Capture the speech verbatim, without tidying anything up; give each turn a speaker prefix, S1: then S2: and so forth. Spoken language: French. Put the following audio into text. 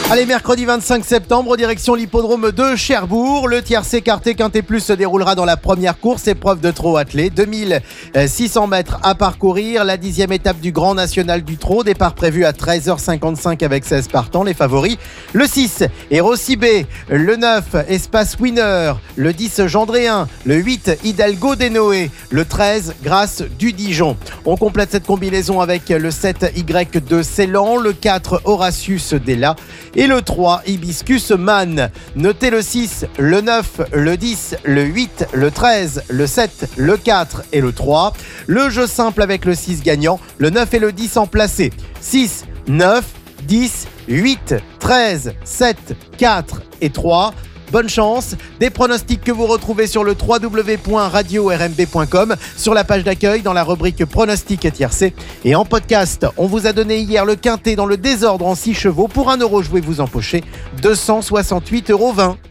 S1: Allez, mercredi vingt-cinq septembre, direction l'hippodrome de Cherbourg. Le tiercé quarté quinté plus se déroulera dans la première course, épreuve de trot attelé. deux mille six cents mètres à parcourir. La dixième étape du Grand National du Trot. Départ prévu à treize heures cinquante-cinq avec seize partants. Les favoris, le six, Erossi B. Le neuf, Espace Winner. Le dix, Gendréen. Le huit, Hidalgo Denoé. Le treize, Grâce du Dijon. On complète cette combinaison avec le sept, Y de Ceylan. Le quatre, Horatius Della. Et le trois, Hibiscus Man. Notez le six, le neuf, le dix, le huit, le treize, le sept, le quatre et le trois. Le jeu simple avec le six gagnant, le neuf et le dix en placé. six, neuf, dix, huit, treize, sept, quatre et trois. Bonne chance, des pronostics que vous retrouvez sur le w w w point radio r m b point com, sur la page d'accueil dans la rubrique pronostics et tiercé. Et en podcast, on vous a donné hier le quintet dans le désordre en six chevaux. Pour un euro joué, vous empochez deux cent soixante-huit euros vingt.